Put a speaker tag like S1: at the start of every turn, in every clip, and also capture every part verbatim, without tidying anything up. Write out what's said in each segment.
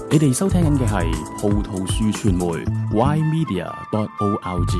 S1: 你哋收聽緊嘅係葡萄樹傳媒 Y Media dot org。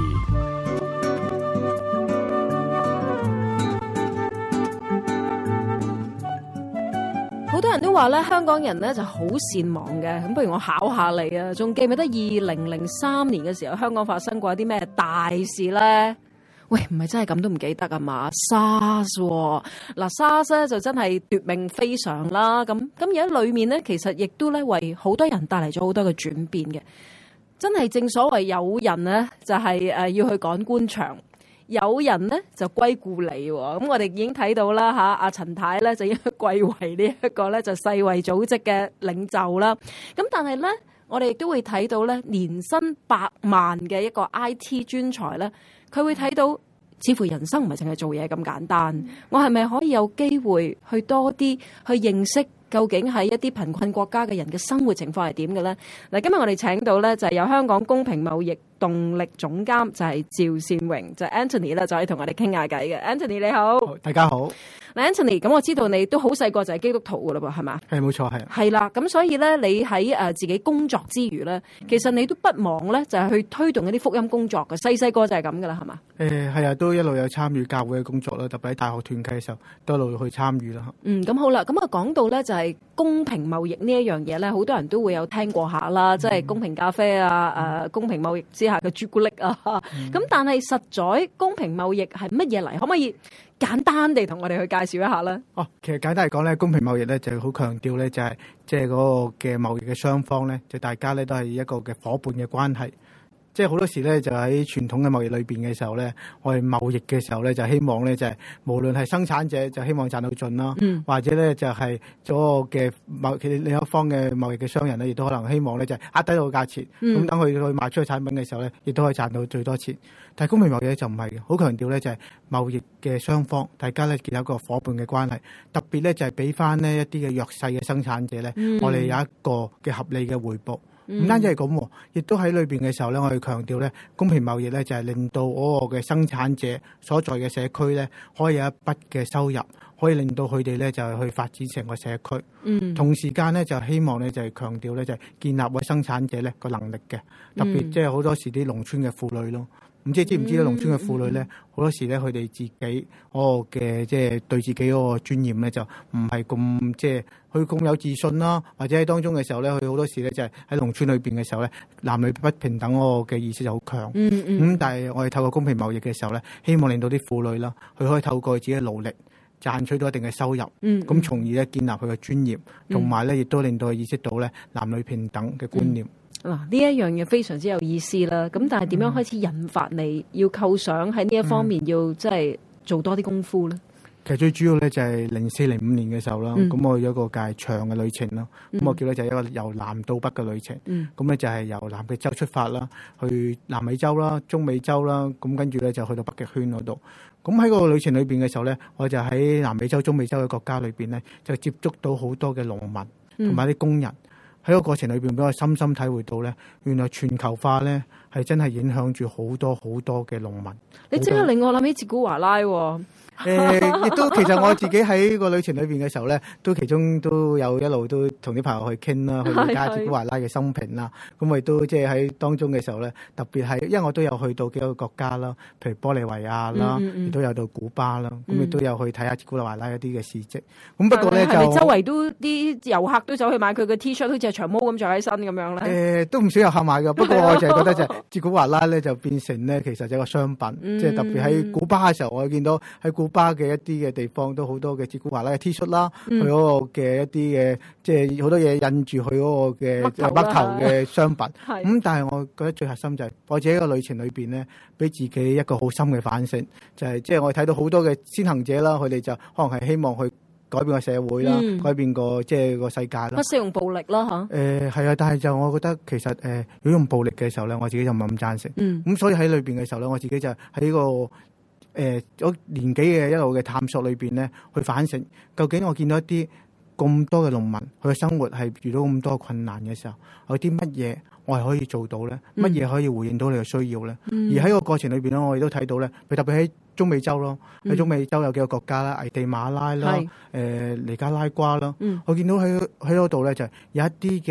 S2: 好多人都話咧，香港人咧就好善忘嘅。咁不如我考下你啊，仲記唔記得二零零三年嘅時候，香港發生過一啲咩大事咧？喂，唔係真係咁都唔記得啊嘛 ？SARS 喎，嗱 SARS 咧就真係奪命非常啦。咁咁而家裏面咧，其實亦都咧為好多人帶嚟咗好多嘅轉變嘅。真係正所謂有人咧就係誒要去趕官場。有人咧就歸故里喎，咁我哋已經睇到啦嚇，阿陳太咧就應該貴為呢一個咧就世衛組織嘅領袖啦。咁但係咧，我哋亦都會睇到咧年薪百萬嘅一個 I T 專才咧，佢會睇到似乎人生唔係淨係做嘢咁簡單。我係咪可以有機會去多啲去認識究竟喺一啲貧困國家嘅人嘅生活情況係點嘅咧？嗱，今日我哋請到咧就係有香港公平貿易動力總監就係趙善榮，就係 Anthony 啦，就可以同我哋傾下偈嘅。Anthony 你好，
S3: 大家好。
S2: 嗱 Anthony，咁我知道你都好細個就係基督徒噶啦噃，係嘛？
S3: 係冇錯，係。係
S2: 啦，咁所以咧，你喺誒自己工作之餘咧，其實你都不忘咧，就係去推動一啲福音工作嘅。細細個就係咁噶啦，係嘛？
S3: 誒係啊，都一路有參與教會嘅工作啦，特別喺大學團契嘅時候，都一路去參與啦。
S2: 嗯，咁好啦，咁啊講到咧就係公平貿易呢一樣嘢咧，好多人都會有聽過下啦，即係公平咖啡啊，誒、呃、公平貿易之下嘅朱古力啊。咁、嗯、但係實在公平貿易係乜嘢嚟？可唔可以簡單地同我哋去介紹一下咧？
S3: 哦，其實簡單嚟講咧，公平貿易咧就好強調咧，就係即係嗰個嘅貿易嘅雙方咧，就大家咧都係一個嘅夥伴嘅關係。即係好多時咧，就喺傳統嘅貿易裏邊嘅時候咧，我哋貿易嘅時候咧，就希望咧就係、是、無論係生產者就希望賺到盡啦，嗯、或者咧就係嗰個嘅貿其另一方嘅貿易嘅商人咧，亦都可能希望咧就係壓低到個價錢，咁等佢去賣出去產品嘅時候咧，亦都可以賺到最多錢。但係公平貿易咧就唔係嘅，好強調咧就係貿易嘅雙方大家咧建立一個夥伴嘅關係，特別咧就係俾翻呢一啲嘅弱勢嘅生產者咧，嗯、我哋有一個嘅合理嘅回報。唔單止係咁，亦都喺裏邊嘅時候咧，我哋強調咧，公平貿易咧就係令到嗰個嘅生產者所在嘅社區咧，可以有一筆嘅收入，可以令到佢哋咧就係去發展成個社區。嗯，同時間咧就希望咧就係強調咧就係建立個生產者咧個能力嘅，特別即係好多時啲農村嘅婦女咯。唔知知唔知咧？農村嘅婦女咧，好多時咧，佢哋自己嗰個嘅即係對自己嗰個尊嚴咧，就唔係咁即係佢咁有自信啦。或者喺當中嘅時候咧，佢好多時咧就係喺農村裏邊嘅時候咧，男女不平等嗰個嘅意識就好強。嗯嗯。咁但係我哋透過公平貿易嘅時候咧，希望令到啲婦女啦，佢可以透過自己嘅努力賺取到一定嘅收入。嗯。咁從而咧建立佢嘅尊嚴，同埋咧亦都令到佢意識到咧男女平等嘅觀念。嗯
S2: 嗱，呢一樣嘢非常之有意思啦。咁但係點樣開始引發你要構想喺呢一方面要即係做多啲功夫咧？
S3: 其實最主要咧就係零四零五年嘅時候啦，咁、嗯、我有一個較長嘅旅程啦。咁、嗯、我叫咧就係一個由南到北嘅旅程。咁咧、嗯、就係由南極洲出發啦，去南美洲啦、中美洲啦，咁跟住咧就去到北極圈嗰度。咁喺個旅程裏邊嘅時候咧，我就喺南美洲、中美洲嘅國家裏邊咧，就接觸到好多嘅農民同埋啲工人。喺個過程裏邊，俾我深深體會到咧，原來全球化咧係真係影響住好多好多嘅農民。
S2: 你即刻令我諗起哲古華拉喎、哦。
S3: 誒、呃，亦都其實我自己喺個旅程裏邊嘅時候咧，都其中都有一路都同啲朋友去傾啦，去了解哲古華拉嘅生平啦。咁我亦都即係喺當中嘅時候咧，特別係因為我都有去到幾個國家啦，譬如玻利維亞啦，亦、嗯嗯、都有到古巴啦，咁亦、嗯、都有去睇下哲古華拉一啲嘅事蹟。咁不過咧就係咪
S2: 周圍都啲遊客都走去買佢嘅 T 恤，好似係長毛咁着喺身咁樣咧？誒、
S3: 呃，都唔少遊客買㗎。不過我就係覺得就係哲古華拉咧就變成咧其實就係個商品，即係、嗯、特別喺古巴嘅時候，我見到喺古巴嘅一啲嘅地方都好多嘅哲古華拉嘅 T 恤啦，佢嗰、嗯、個嘅一啲嘅即係好多嘢印住佢嗰個嘅嘜頭嘅商品。咁、嗯、但係我覺得最核心就係我自己個旅程裏邊咧，俾自己一個好深嘅反省，就係即係我睇到好多嘅先行者啦，佢哋就可能係希望去改變個社會啦，嗯、改變個即係個世界啦。
S2: 不適用暴力啦嚇。誒
S3: 係啊，但係就我覺得其實誒、呃，如果用暴力嘅時候咧，我自己就唔係咁贊成。嗯。咁所以喺裏邊嘅時候咧，我自己就喺呢個。誒，我、呃、年紀嘅一路嘅探索裏邊咧，去反省究竟我見到一啲咁多嘅農民，佢嘅生活係遇到咁多困難嘅時候，有啲乜嘢我係可以做到咧？乜嘢、嗯、可以回應到你嘅需要咧？嗯、而喺個過程裏邊咧，我亦都睇到咧，佢特別喺中美洲咯，喺中美洲有幾個國家啦，危地馬拉啦，誒是、呃、尼加拉瓜啦，嗯、我見到喺喺嗰度咧就係有一啲嘅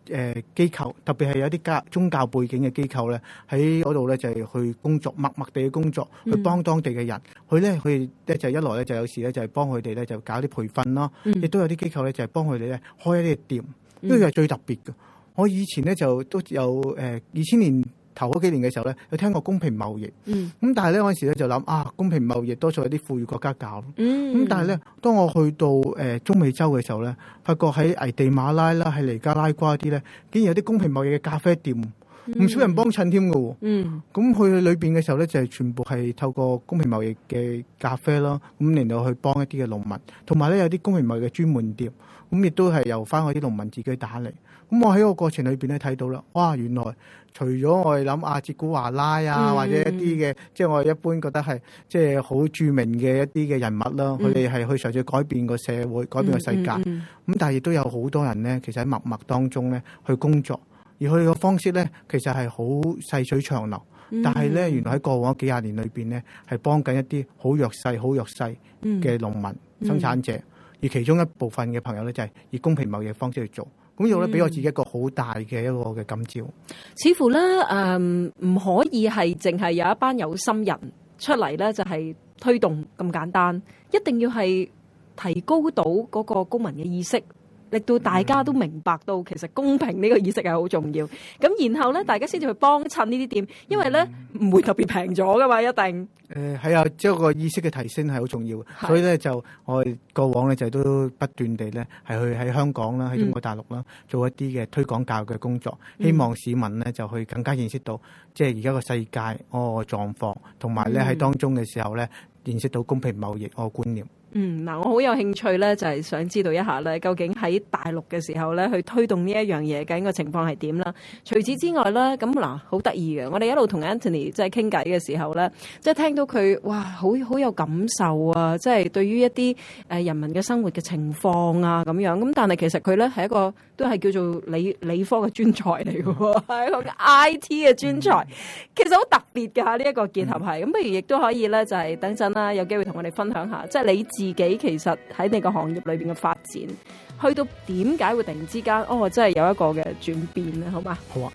S3: 誒機構，特別係有啲教宗教背景嘅機構咧，喺嗰度咧就係去工作，默默地去工作，去幫當地嘅人。佢咧佢咧就一來咧就有時咧就係幫佢哋咧就搞啲培訓咯，亦、嗯、都有啲機構咧就係幫佢哋咧開一啲店，呢個係最特別嘅。我以前咧就都有誒二千年頭嗰幾年嘅時候咧，有聽過公平貿易，咁、嗯、但係咧嗰陣時咧就諗啊，公平貿易多數係啲富裕國家搞，咁、嗯、但係咧當我去到誒、呃、中美洲嘅時候咧，發覺喺危地馬拉啦、喺尼加拉瓜啲咧，竟然有啲公平貿易嘅咖啡店，唔、嗯、少人幫襯添㗎喎。咁去裏邊嘅時候咧，就係、是、全部係透過公平貿易嘅咖啡咯，咁嚟到去幫一啲嘅農民，同埋咧有啲公平貿易嘅專門店，咁亦都係由翻我啲農民自己打理。咁我喺個過程裏邊咧睇到啦，哇！原來除咗我哋諗阿哲古華拉啊，嗯、或者一啲嘅，即係我哋一般覺得係即係好著名嘅一啲嘅人物啦，佢哋係去嘗試改變個社會、改變個世界。咁、嗯嗯、但係亦都有好多人咧，其實喺默默當中咧去工作，而佢哋嘅方式咧，其實係好細水長流。嗯、但係咧，原來喺過往幾廿年裏邊咧，係幫緊一啲好弱勢、好弱勢嘅農民、嗯、生產者，而其中一部分嘅朋友咧，就係以公平貿易嘅方式去做。咁呢個咧俾我自己一個好大嘅一個嘅感召，
S2: 似乎咧誒唔可以係淨係有一班有心人出嚟咧，就係推動咁簡單，一定要係提高到嗰個公民嘅意識，令到大家都明白到其實公平呢個意識係好重要。咁然後咧，大家先至去幫襯呢啲店，因為咧唔會特別平咗噶嘛，一定。
S3: 誒係啊，即係個意識嘅提升係好重要嘅，所以咧就我哋過往咧就都不斷地咧係去喺香港啦，喺中國大陸啦、嗯、做一啲嘅推廣教育嘅工作，希望市民咧就去更加認識到即係而家個世界嗰個狀況，同埋咧喺當中嘅時候咧認識到公平貿易嗰個觀念。
S2: 嗯，嗱，我好有興趣咧，就係想知道一下咧，究竟喺大陸嘅時候咧，去推動呢一樣嘢，究竟個情況係點啦？除此之外咧，咁嗱，好得意嘅，我哋一路同 Anthony 即係傾偈嘅時候咧，即係聽到佢，哇，好好有感受啊！即係對於一啲誒人民嘅生活嘅情況啊，咁樣咁，但係其實佢咧係一個都係叫做理理科嘅專才嚟嘅喎，係一個 I T 嘅專才，其實好特別㗎嚇呢一個結合係。咁不如亦都可以咧，就係等陣啦，有機會同我哋分享下，即係你自己其實喺你個行業裏邊嘅發展，去到點解會突然之間哦，真係有一個嘅轉變咧？好嘛？
S3: 好啊。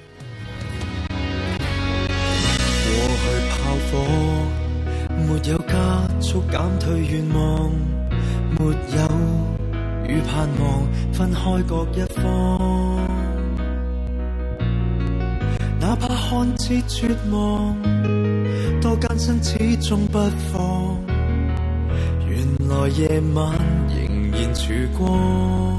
S4: 過去炮火，沒有加速減退願望，沒有與盼望分開各一方，哪怕看似絕望，多艱辛始終不放。原來夜晚仍然曙光，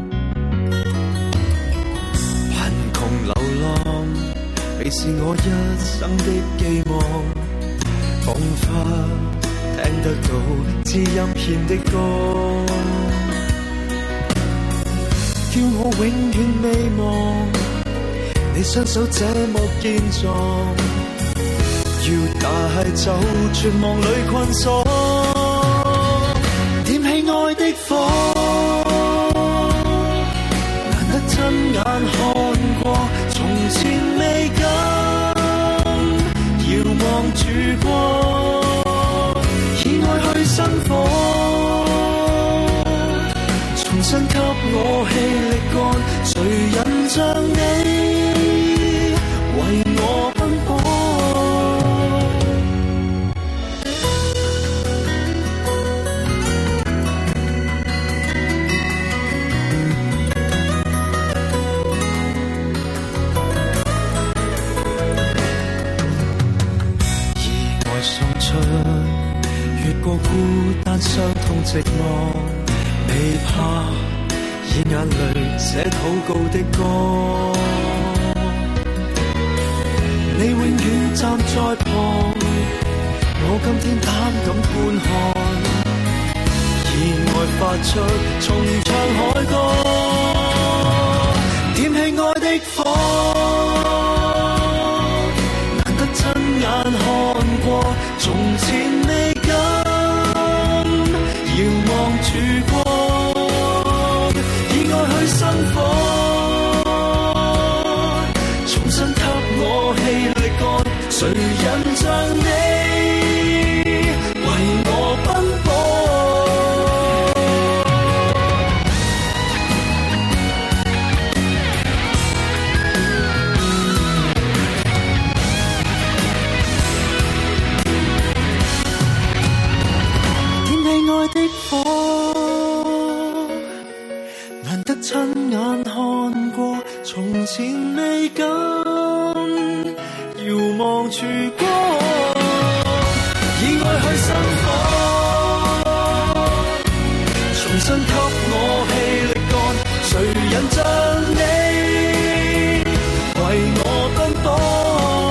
S4: 貧窮流浪，你是我一生的寄望，彷彿聽得到知音獻的歌，叫我永遠未忘，你雙手這麼健壯，要帶走絕望裏困鎖。愛的火，難得親眼看過，從前未敢遙望曙光，以愛去生火，重新給我氣力幹，誰人像你為我奔波。過孤單、傷痛、寂寞，未怕以眼淚寫禱告的歌。你永遠站在旁，我今天膽敢觀看，以愛發出重唱海歌，點起愛的火，難得親眼看過，從前未遙望曙光，以愛去生火，重新給我氣力幹，誰人像你為我奔波。 親眼看過，從前未敢遙望曙光，以愛去生火，重新給我氣力幹，誰人像你為我奔波。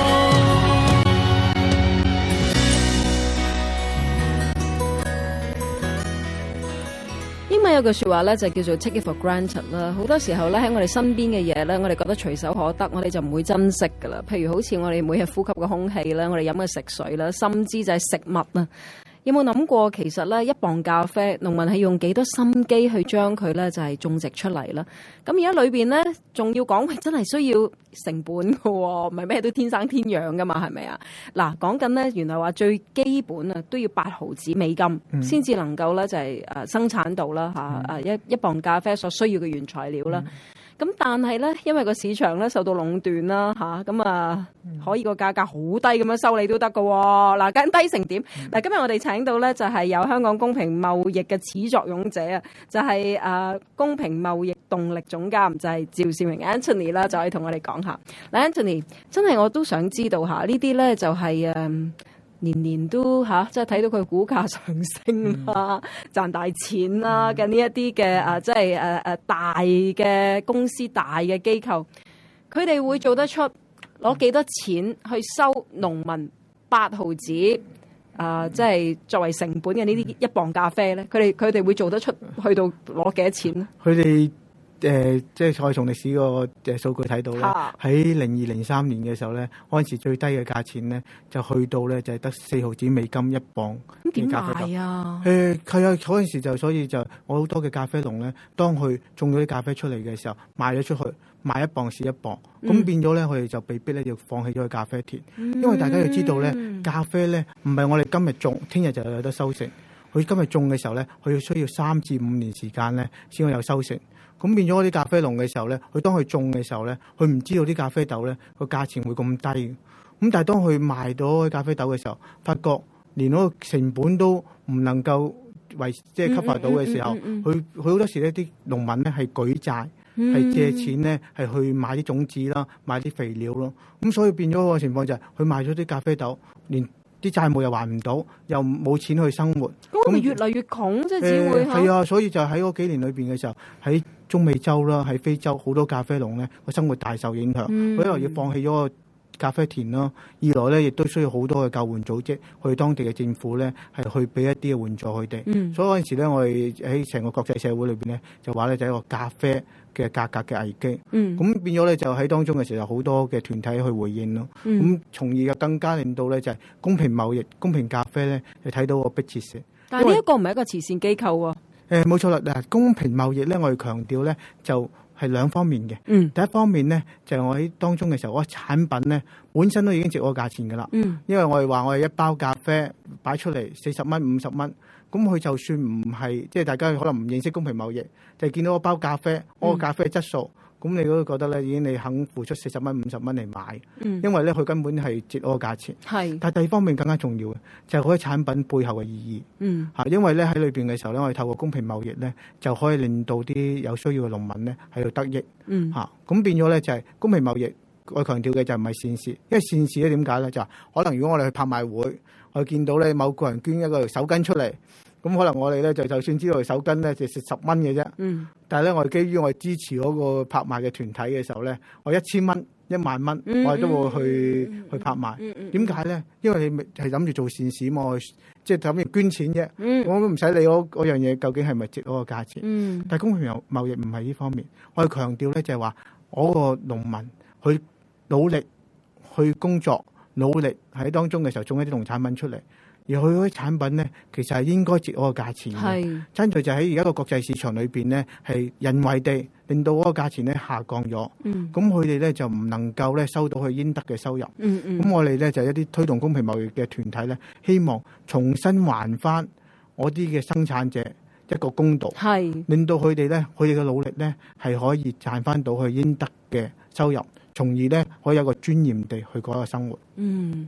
S2: 英文有句說話咧，就叫做 take it for granted 啦。好多時候咧，喺我哋身邊嘅嘢咧，我哋覺得隨手可得，我哋就唔會珍惜噶啦。譬如好似我哋每日呼吸嘅空氣啦，我哋飲嘅食水啦，甚至就係食物啊。有冇諗過其實咧，一磅咖啡，農民係用幾多心機去將佢咧就係種植出嚟啦？咁而家裏邊咧，仲要講真係需要成本㗎喎，唔係咩都天生天養噶嘛，係咪啊？嗱，講緊咧，原來話最基本啊都要八毫子美金先至、嗯、能夠咧就係誒生產到啦嚇誒一一磅咖啡所需要嘅原材料啦。嗯咁但係咧，因為個市場咧受到壟斷啦嚇，咁啊可以個價格好低咁樣收你都得㗎喎。嗱，咁低成點？嗱，今日我哋請到咧就係有香港公平貿易嘅始作俑者啊，就係誒公平貿易動力總監，就係趙兆明 Anthony 啦，就可以同我哋講下。嗱 Anthony，真係我都想知道下呢啲咧就係誒。年年都嚇，即係睇到佢股價上升啦，嗯、賺大錢啦嘅呢一啲嘅啊，即係誒誒大嘅公司、大嘅機構，佢哋會做得出攞幾多錢去收農民八毫子啊？即係作為成本嘅呢啲一磅咖啡咧，佢哋佢哋會做得出去到攞幾多錢咧？
S3: 佢哋。誒、呃，即係再從歷史個誒數據睇到咧，喺零二零三年嘅時候咧，嗰陣時最低嘅價錢咧，就去到咧就係得四毫子美金一磅嘅咖啡豆。咁點賣啊？誒係啊，嗰陣時就所以就我好多嘅咖啡農咧，當佢種咗啲咖啡出嚟嘅時候，賣咗出去，賣一磅是一磅，咁、嗯、變咗咧，佢哋就被逼咧要放棄咗個咖啡田，嗯、因為大家要知道咧，咖啡咧唔係我哋今日種，聽日就有得收成。佢今日種嘅時候咧，佢要需要三至五年時間咧先會有收成。咁變咗啲咖啡農嘅時候咧，佢當佢種嘅時候咧，佢唔知道啲咖啡豆咧個價錢會咁低。咁但係當佢賣到啲咖啡豆嘅時候，發覺連嗰個成本都唔能夠為即係 cover 到嘅時候，佢佢好多時呢啲農民咧係舉債，係、嗯、借錢咧係去買啲種子啦，買啲肥料咯。咁所以變咗個情況就係佢賣咗啲咖啡豆，連啲債務又還唔到，又冇錢去生活，
S2: 咁咪越嚟越窮，即係只會
S3: 係、呃、啊！所以就喺嗰幾年裏邊嘅時候，喺中美洲啦，喺非洲好多咖啡農咧個生活大受影響。佢、嗯、一來要放棄咗個咖啡田啦，二來咧亦都需要好多嘅救援組織去當地嘅政府咧係去俾一啲嘅援助佢哋。嗯、所以嗰陣時咧，我哋喺成個國際社會裏邊咧就話咧就係一個咖啡嘅價格嘅危機，咁、嗯、變咗咧就喺當中嘅時候好多嘅團體去回應咯，咁、嗯、從而又更加令到咧就係公平貿易、公平咖啡咧，你睇到個迫切性。
S2: 但係呢一個唔係一個慈善機構喎。
S3: 誒冇錯啦，嗱公平貿易咧，我哋強調咧就係兩方面嘅。
S2: 嗯，
S3: 第一方面咧就係、是、我喺當中嘅時候，我產品咧本身都已經值嗰個價錢㗎啦。嗯，因為我哋話我哋一包咖啡擺出嚟四十蚊、五十蚊。咁佢就算唔係，即係大家可能唔認識公平貿易，就係見到個包咖啡，我、嗯、個咖啡嘅質素，咁你都覺得咧，已經你肯付出四十蚊、五十蚊嚟買，嗯、因為咧佢根本係值嗰個價錢。係，但係第二方面更加重要嘅，就係嗰啲產品背後嘅意義。嗯，嚇，因為咧喺裏邊嘅時候咧，我哋透過公平貿易咧，就可以令到啲有需要嘅農民咧喺度得益。嗯，嚇，咁變咗咧就係公平貿易，我強調嘅就唔係善事，因為善事咧點解咧就係可能如果我哋去拍賣會，我哋見到咧某個人捐一個手巾出嚟，咁可能我哋咧就就算知道佢手巾咧就蝕十蚊嘅啫。嗯。但係咧，我哋基於我哋支持嗰個拍賣嘅團體嘅時候咧，我一千蚊、一萬蚊，嗯、我哋都會去、嗯、去拍賣。點解咧？因為你係諗住做善事嘛，即係諗住捐錢啫。嗯、我都唔使理嗰嗰樣嘢究竟係咪值嗰個價錢。嗯、但係公平貿易唔係呢方面，我哋強調咧就係話，我個農民去努力去工作，努力喺當中嘅時候種一啲農產品出嚟。而佢嗰啲產品咧，其實係應該值嗰個價錢嘅。爭在就喺而家個國際市場裏邊咧，係人為地令到嗰個價錢咧下降咗。咁佢哋咧就唔能夠咧收到佢應得嘅收入。咁、嗯嗯、我哋咧就一啲推動公平貿易嘅團體咧，希望重新還翻我啲嘅生產者一個公道，令到佢哋咧佢哋嘅努力咧係可以賺翻到佢應得嘅收入，從而咧可以有個尊嚴地去過一個生活。嗯。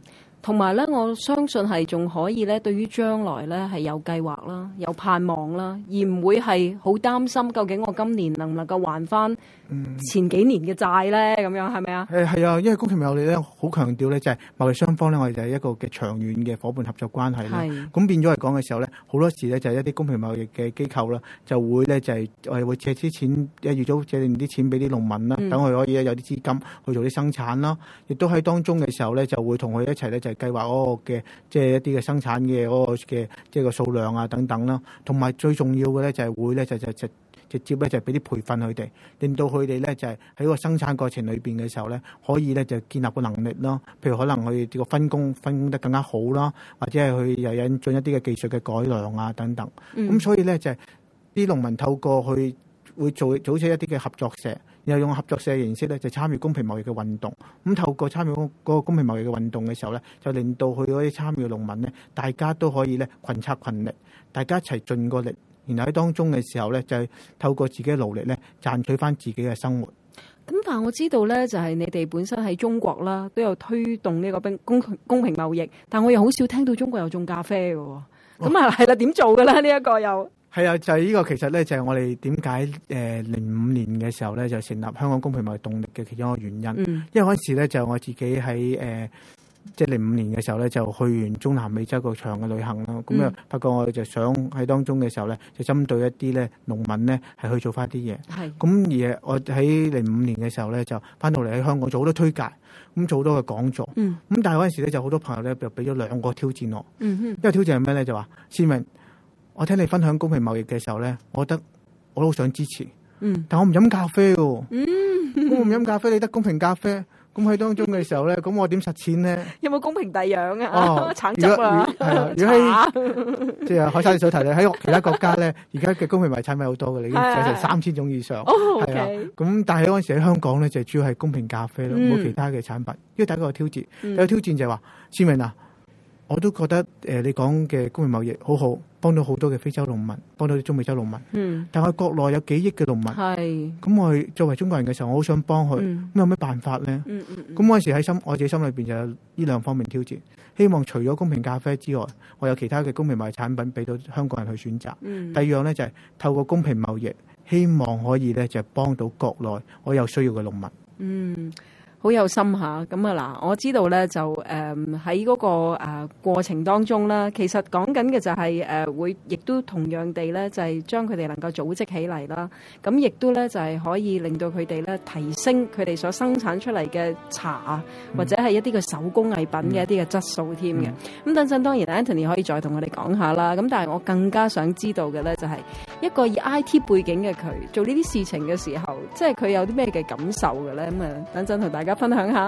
S2: 同埋咧，我相信係仲可以咧，對於將來咧係有計劃啦，有盼望啦，而唔會係好擔心究竟我今年能唔能夠還翻前幾年嘅債咧？咁樣係咪啊？
S3: 誒係啊，因為公平貿易咧好強調咧，就係貿易雙方咧，我哋就係一個嘅長遠嘅伙伴合作關係啦。咁變咗嚟講嘅時候咧，好多時咧就係一啲公平貿易嘅機構啦，就會咧就係我哋會借啲錢，一預早借定啲錢俾啲農民啦，等佢可以有啲資金去做啲生產啦。亦都喺當中嘅時候咧，就會同佢一齊咧就係計劃嗰個嘅即係一啲嘅生產嘅嗰個嘅即係個數量啊等等啦。同埋最重要嘅咧就係會咧就就就直接咧就俾啲培訓佢哋，令到佢哋咧就係喺個生產過程裏邊嘅時候咧，可以咧就建立個能力咯。譬如可能佢哋個分工分工得更加好啦，或者係佢又引進一啲嘅技術嘅改良啊等等。咁、嗯、所以咧就係啲農民透過去會做組織一啲嘅合作社，然後用合作社嘅形式咧就參與公平貿易嘅運動。咁透過參與嗰個公平貿易嘅運動嘅時候咧，就令到佢嗰啲參與嘅農民咧，大家都可以咧群策群力，大家一齊盡個力。然後喺當中嘅時候咧，就係透過自己嘅努力咧，賺取翻自己嘅生活。
S2: 咁但係我知道咧，就係你哋本身喺中國啦，都有推動呢個公公公平貿易，但我又好少聽到中國有種咖啡嘅。咁啊係啦，點做嘅咧？呢一個又
S3: 係啊，就係呢個其實咧，就係我哋點解誒零五年嘅時候咧，就成立香港公平貿易動力嘅其中一個原因。嗯、因為嗰陣時咧，就我自己喺誒。呃即係零五年嘅時候咧，就去完中南美洲個長嘅旅行啦。咁啊、嗯，發覺我就想喺當中嘅時候咧，就針對一啲咧農民咧，係去做翻啲嘢。係咁而我喺零五年嘅時候咧，就翻到嚟喺香港做好多推介，咁做好多嘅講座。嗯。咁但係嗰陣時咧，就好多朋友咧就俾咗兩個挑戰我。嗯哼。因為挑戰係咩咧？就話思明，我聽你分享公平貿易嘅時候咧，我覺得我都好想支持。嗯。但我唔飲咖啡喎。嗯。我唔飲咖啡，你得公平咖啡。咁喺當中嘅時候咧，咁我點實踐咧？有冇公平遞養啊？哦，橙汁啊！係啊，如果喺即係海生你所提咧，喺其他國家咧，而家嘅公平貿易產品好多嘅，你已經有成三千種以上。哦，係啊。咁但係嗰陣時喺香港咧，就主要係公平咖啡咯，冇其他嘅產品。呢個第一個挑戰，第二個挑戰就係話，思明啊，我都覺得誒你講嘅公平貿易好好，幫到好多嘅非洲農民，幫到啲中美洲農民。嗯。但係國內有幾億嘅農民。係。咁我作為中國人嘅時候，我好想幫佢。嗯。咁有咩辦法咧？嗯嗯嗯。咁嗰陣時喺心，我自己心裏邊就有呢兩方面挑戰。希望除咗公平咖啡之外，我有其他嘅公平貿易產品俾到香港人去選擇。嗯。第二樣咧就係透過公平貿易，希望可以咧就係幫到國內我有需要嘅農民。嗯。好有心下咁啊嗱，我知道咧就誒喺嗰個誒、呃、過程當中啦，其實講緊嘅就係、是、誒、呃、會，亦都同樣地咧就係、是、將佢哋能夠組織起嚟啦。咁亦都咧就係、是、可以令到佢哋咧提升佢哋所生產出嚟嘅茶啊，嗯、或者係一啲嘅手工藝品嘅一啲嘅質素添嘅。咁、嗯、等陣當然 Anthony 可以再同我哋講下啦。咁但係我更加想知道嘅咧就係、是、一個以 I T 背景嘅佢做呢啲事情嘅時候，即係佢有啲咩嘅感受嘅咧？咁啊，等陣同大家分享下。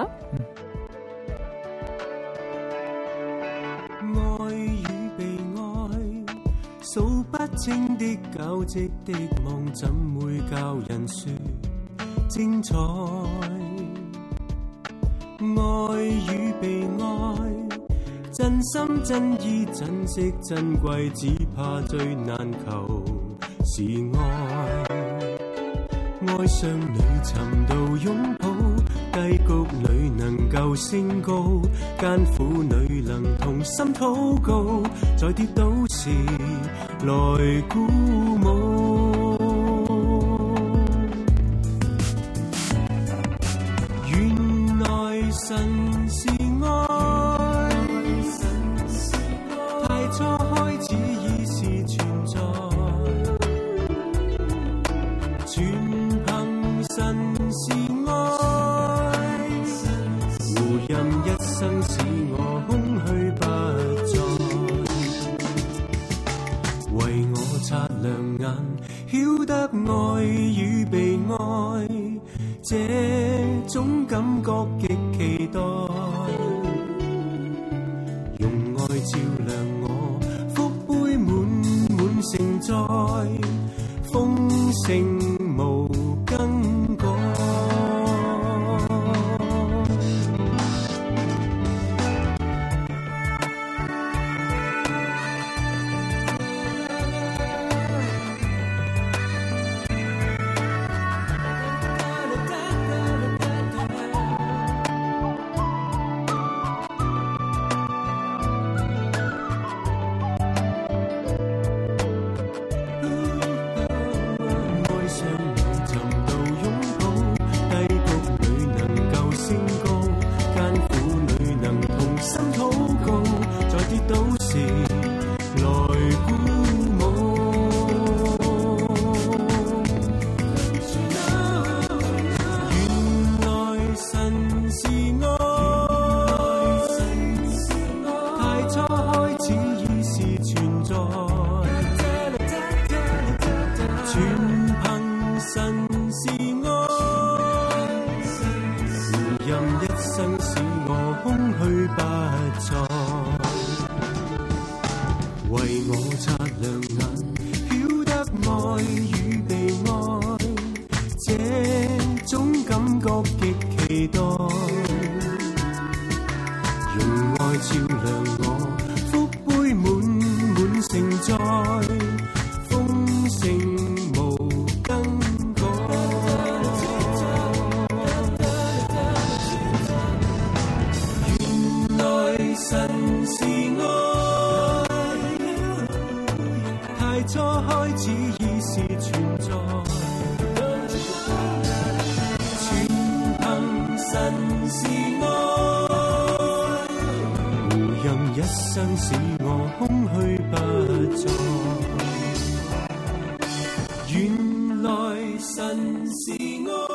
S4: 愛與被愛，數不清的交織的夢，怎會教人說精彩？愛與被愛，真心真意珍惜珍貴，只怕最難求是愛。愛上你尋到擁抱，低谷裏能夠升高，艱苦裏能同心禱告，在跌倒時來鼓舞。原來神是愛，太初開始已是存在，全憑神是愛，護蔭一生使我空虛不再，為我擦亮眼，曉得愛與被愛，這種感覺極期待，用愛照亮我，福杯滿滿盛載，豐盛無更改。
S5: 覺極期待，用愛照亮我，福杯滿滿盛載，豐盛無更改。原來神是愛，太初開始已是存在。神是愛，無任一生使我空虛不再。原來神是愛。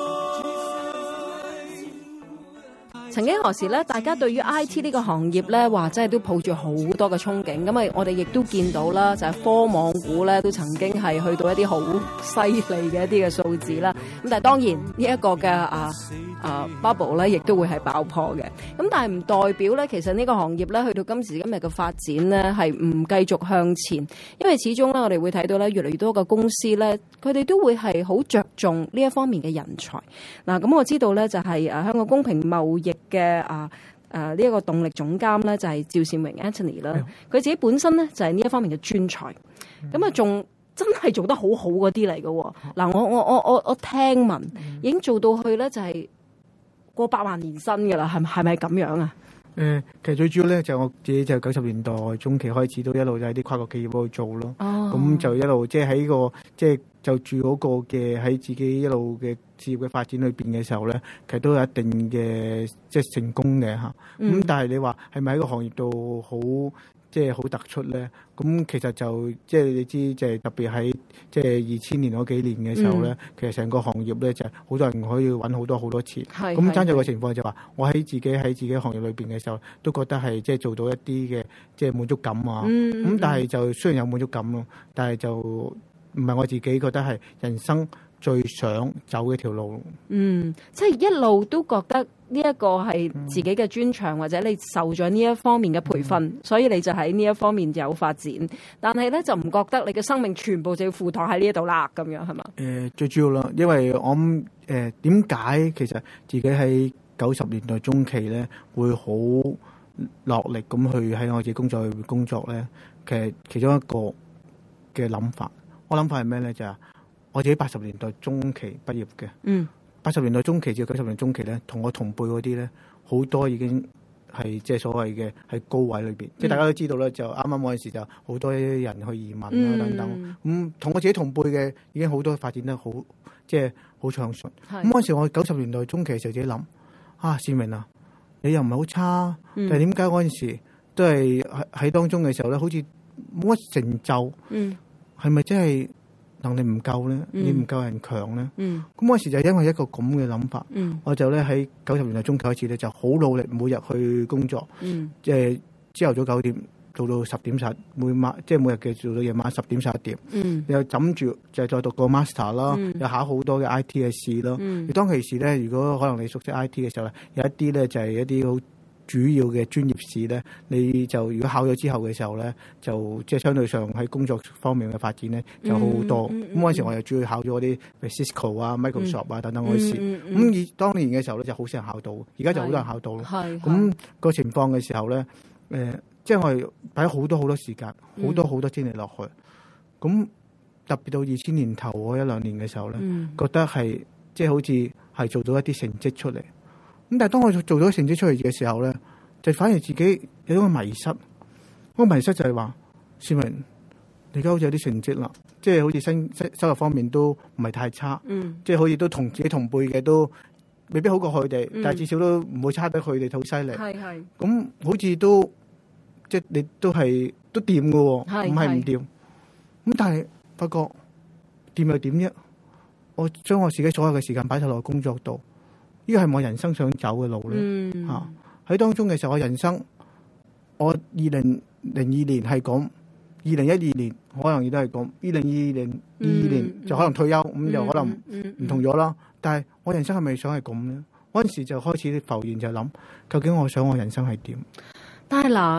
S2: 曾經何時咧，大家對於 I T 呢個行業咧，話真係都抱住好多嘅憧憬。咁啊，我哋亦都見到啦，就係科網股咧，都曾經係去到一啲好犀利嘅一啲嘅數字啦。咁但係當然呢一個嘅啊啊 bubble 咧，亦都會係爆破嘅。咁但係唔代表咧，其實呢個行業咧，去到今時今日嘅發展咧，係唔繼續向前。因為始終咧，我哋會睇到咧，越嚟越多嘅公司咧，佢哋都會係好着重呢一方面嘅人才。嗱，咁我知道咧，就係誒香港公平貿易嘅啊誒呢一個動力總監咧，就係趙善榮 Anthony 啦，佢自己本身咧就係呢一方面嘅專才，咁啊仲真係做得好好嗰啲嚟嘅。嗱，我我我我我聽聞已經做到去咧就係過百萬年薪㗎啦，係係咪咁樣啊？
S3: 誒、呃，其實最主要咧就我自己就九十年代中期開始都一路就喺啲跨國企業嗰度做咯。哦，咁就一路即係喺個即係就住嗰個嘅喺自己一路嘅事業嘅發展裏邊嘅時候咧，其實都有一定嘅即係成功嘅嚇。咁、嗯、但係你話係咪喺個行業度好即係好突出咧？咁其實就即係你知，就係特別喺即係二千年嗰幾年嘅時候咧，嗯、其實成個行業咧就係好多人可以揾好多好多錢。咁爭在個情況就話，我喺自己喺自己行業裏邊嘅時候，都覺得係即係做到一啲嘅即係滿足感啊。咁、嗯嗯、但係就雖然有滿足感咯，但係就唔係我自己覺得係人生最想走嘅條路。嗯，
S2: 即係一路都覺得呢一個係自己嘅專長，嗯、或者你受咗呢一方面嘅培訓，嗯、所以你就喺呢一方面有發展。但係咧就唔覺得你嘅生命全部就要付託喺呢一度啦，咁樣係嘛？誒、
S3: 呃，最主要啦，因為我諗誒點解其實自己喺九十年代中期咧會好落力咁去喺我自己工作去工作咧？其實其中一個嘅諗法，我諗法係咩咧？就係、是、我自己八十年代中期畢業嘅。嗯。八十年代中期至九十年代中期咧，同我同輩嗰啲咧，好多已經係即係所謂嘅喺高位裏邊。嗯、即係大家都知道咧，就啱啱嗰陣時就好多人去移民啦、嗯、等等。咁、嗯、同我自己同輩嘅已經好多發展得好，即係好暢順。咁嗰陣時我九十年代中期嘅時候自己諗啊，善榮啊，你又唔係好差，嗯、但係點解嗰陣時都係喺喺當中嘅時候咧，好似冇乜成就？嗯，係咪真係能力唔夠咧？嗯、你唔夠人強咧？嗯，咁嗰時就因為一個咁嘅諗法，嗯、我就咧喺九十年代中期開始咧，就好努力每日去工作，嗯、即係朝頭早九點做到十點十，每晚即係每日嘅做到夜晚十點十一點，嗯、又枕住就再讀個 master 啦，嗯、又考好多嘅 I T 嘅試咯。嗯、當其時咧，如果可能你熟悉 I T 嘅時候咧，有一啲咧就係一啲好主要嘅專業試咧，你就如果考咗之後嘅時候咧，就即係相對上喺工作方面嘅發展咧就好好多。咁嗰陣時我又主要考咗啲 Cisco 啊、Microsoft 啊等等嗰啲試。咁以、嗯嗯、當年嘅時候咧就好少人考到，而家就好多人考到咯。咁個情況嘅時候咧，誒、呃，即係我哋擺咗好多好多時間，好、嗯、多好多精力落去。咁特別到二千年頭嗰一兩年嘅時候咧，嗯、覺得係即係好似係做到一啲成績出嚟。咁但係當我做咗成績出嚟嘅時候咧，就反而自己有種迷失。嗰個迷失就係話，善榮，你而家好似有啲成績啦，即係好似薪收入方面都唔係太差，嗯、即係好似都同自己同輩嘅都未必好過佢哋，嗯、但係至少都唔會差得佢哋好犀利。係係。咁好似都即係你都係都掂㗎喎，唔係唔掂。咁但係發覺掂又點啫？我將我自己所有嘅時間擺晒落去工作度。呢個係我人生想走嘅路咧，嚇喺、嗯啊、當中嘅時候，我人生我二零零二年係咁，二零一二年可能亦都係咁，二零二二年二二年就可能退休，咁、嗯、就可能唔同咗啦。嗯嗯、但係我人生係咪想係咁咧？嗰陣時就開始浮現就諗，究竟我想我人生係點？
S2: 但係嗱，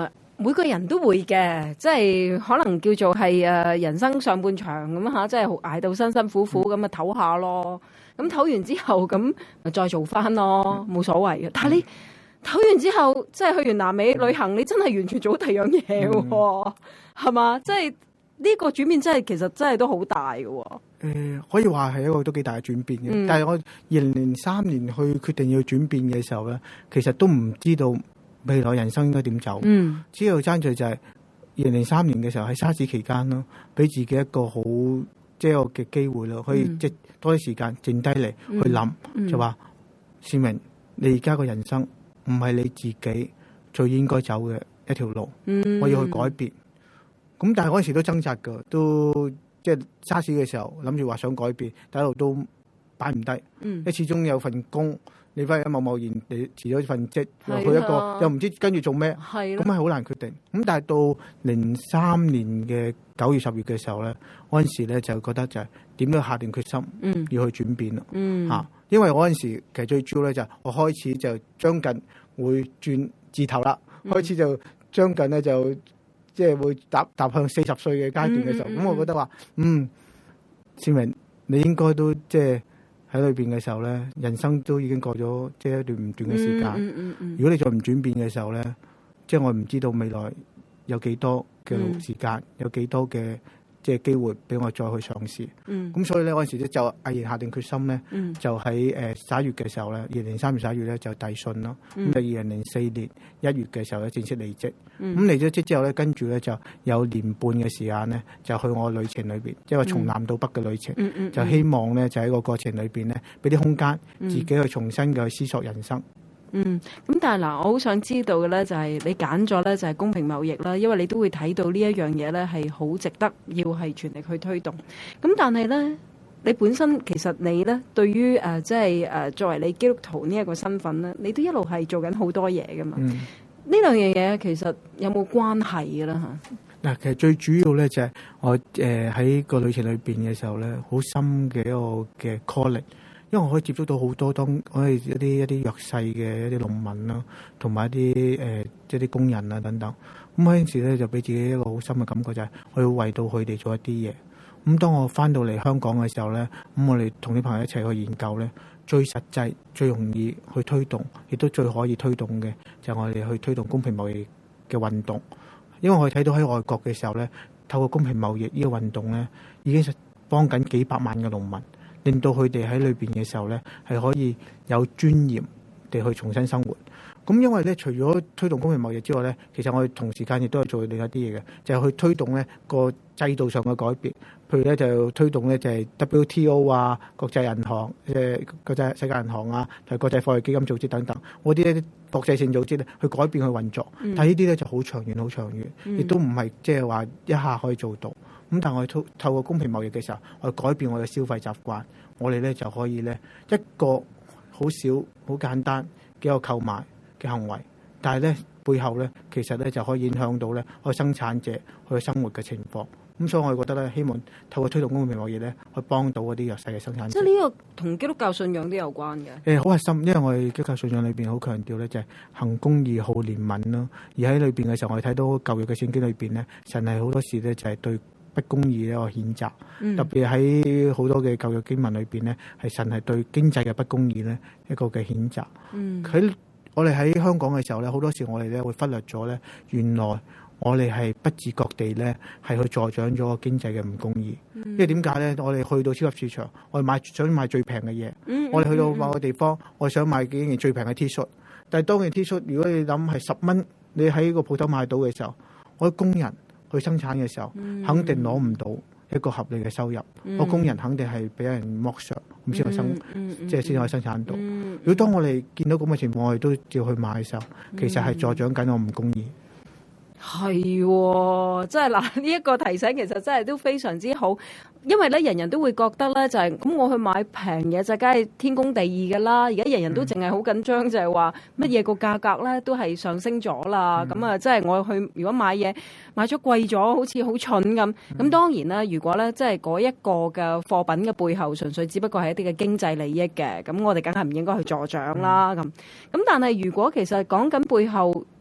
S2: 每個人都會嘅，即係可能叫做係誒人生上半場咁嚇，即係捱到辛辛苦苦咁啊唞下咯。咁唞完之後咁咪再做翻咯，冇所謂嘅。但係你唞完之後，即係去完南美旅行，你真係完全做第二樣嘢喎，係嘛？即係呢個轉變真係其實真係都好大嘅喎。
S3: 誒、可以話係一個都幾大嘅轉變嘅。
S2: 嗯
S3: 但係我二零零三年去決定要轉變嘅時候咧，其實都唔知道未來人生應該點走。
S2: 嗯
S3: 只有爭在就係二零零三年嘅時候喺沙士期間咯，俾自己一個好即係一個嘅機會咯，可以
S2: 嗯
S3: 即係多啲時間靜低嚟去諗，
S2: 嗯
S3: 就話思明，你而家個人生唔係你自己最應該走嘅一條路，
S2: 嗯
S3: 我要去改變。咁但係嗰陣時都掙扎㗎，都即係沙士嘅時候諗住話想改變，但一路都擺唔低，
S2: 嗯
S3: 因為始終有份工，你翻去貿貿然你辭咗份職，又去一
S2: 係啊
S3: 個又唔知跟住做咩。
S2: 係咯，
S3: 咁係好難決定。咁但係到零三年嘅九月、十月嘅時候咧，嗰陣時咧就覺得就係點都下定決心
S2: 嗯
S3: 要去轉變啦。
S2: 嗯
S3: 嚇、因為嗰陣時其實最主要咧就係我開始就將近會轉字頭啦，
S2: 嗯
S3: 開始就將近咧就即係會踏踏向四十歲嘅階段嘅時候，咁、
S2: 嗯嗯嗯
S3: 我覺得話嗯，志明你應該都即係喺裏邊嘅時候咧，人生都已經過咗即係一段唔短嘅時間。
S2: 嗯嗯嗯
S3: 如果你再唔轉變嘅時候咧，即係我唔知道未來有幾多嘅
S2: 嗯
S3: 時間，有幾多嘅即係機會俾我再去嘗試。
S2: 嗯
S3: 咁所以咧嗰陣時咧就毅然下定決心咧，
S2: 嗯
S3: 就喺誒十一月嘅時候咧，二零零三年十一月咧就遞信咯。咁
S2: 嗯
S3: 就二零零四年一月嘅時候咧正式離職。
S2: 嗯
S3: 咁離咗職之後咧，跟住咧就有年半嘅時間咧，就去我旅程裏邊，即係話從南到北嘅旅程。
S2: 嗯嗯
S3: 就希望咧就喺個過程裏邊咧，俾啲空間
S2: 嗯
S3: 自己去重新嘅思索人生。
S2: 嗯，咁但係嗱，我好想知道嘅咧，就係你揀咗咧，就係公平貿易啦，因為你都會睇到呢一樣嘢咧，係好值得要係全力去推動。咁但係咧，你本身其實你咧，對於誒即係誒作為你基督徒呢一個身份咧，你都一路係做緊好多嘢噶嘛。
S3: 嗯。
S2: 呢兩樣嘢其實有冇關係嘅啦嚇？
S3: 嗱，其實最主要咧就係我誒喺個旅程裏邊嘅時候咧，好深嘅一個嘅 calling，因為我可以接觸到好多當我哋一啲一啲弱勢嘅一啲農民啦，同埋一啲誒即係啲工人啊等等。咁嗰陣時咧就俾自己一個好深嘅感覺，就係我要為到佢哋做一啲嘢。咁當我翻到嚟香港嘅時候咧，咁我哋同啲朋友一齊去研究咧，最實際、最容易去推動，亦都最可以推動嘅就係我哋去推動公平貿易嘅運動。因為我哋睇到喺外國嘅時候咧，透過公平貿易呢個運動咧，已經幫緊幾百萬嘅農民，令到佢哋喺裏邊嘅時候咧，係可以有尊嚴地去重新生活。咁因為咧，除咗推動公平貿易之外咧，其實我哋同時間亦都係做另一啲嘢嘅，就係去推動咧個制度上嘅改變。譬如咧就推動咧就係 W T O 啊、國際銀行、誒國際世界銀行啊、同埋國際貨幣基金組織等等，嗰啲咧國際性組織咧去改變去運作。
S2: 嗯
S3: 但係呢啲咧就好長遠、好長遠，亦都唔係即係話一下可以做到。咁但係我哋透透過公平貿易嘅時候，我哋改變我嘅消費習慣，我哋咧就可以咧一個好少、好簡單嘅一個購買嘅行為，但係咧背後咧其實咧就可以影響到咧我生產者佢嘅生活嘅情況。咁所以我哋覺得咧，希望透過推動公平貿易咧，去幫到嗰啲弱勢嘅生產者。
S2: 即係呢個同基督教信仰都有關嘅。
S3: 誒好核心，因為我哋基督教信仰裏邊好強調咧，就係行公義、好憐憫咯。而喺裏邊嘅時候，我哋睇到舊約嘅聖經裏邊咧，神係好多時咧就係對不公義一個譴責。
S2: 嗯
S3: 特別喺好多嘅舊約經文裏邊咧，係神係對經濟嘅不公義咧一個嘅譴責。
S2: 嗯
S3: 喺我哋喺香港嘅時候咧，好多時我哋咧會忽略咗咧，原來我哋係不自覺地咧係去助長咗個經濟嘅唔公義。
S2: 嗯
S3: 因為點解咧？我哋去到超級市場，我哋買想買最平嘅嘢。
S2: 嗯
S3: 我哋去到某個地方，我想買幾件最平嘅 T 恤。但係當件 T 恤，如果你諗係十蚊，你喺個鋪頭買到嘅時候，我啲工人去生產嘅時候，
S2: 嗯
S3: 肯定攞唔到一個合理嘅收入。
S2: 嗯
S3: 個工人肯定係俾人剝削，咁先可以生，
S2: 嗯嗯
S3: 即係先可以生產到。
S2: 嗯
S3: 如果當我哋見到咁嘅情況，我哋都要去買嘅時候，其實係助長緊我唔公義。
S2: 係喎，即係嗱呢一個提醒其實真係都非常之好，因為咧人人都會覺得咧就係、咁我去買平嘢就梗係天公地義㗎啦。而家人人都淨係好緊張，就係話乜嘢個價格咧都係上升咗啦。咁啊、即係我去如果買嘢買咗貴咗，好似好蠢咁。咁當然啦，如果咧即係嗰一個嘅貨品嘅背後純粹只不過係一啲嘅經濟利益嘅，咁我哋梗係唔應該去助長啦。咁咁但係如果其實講緊背後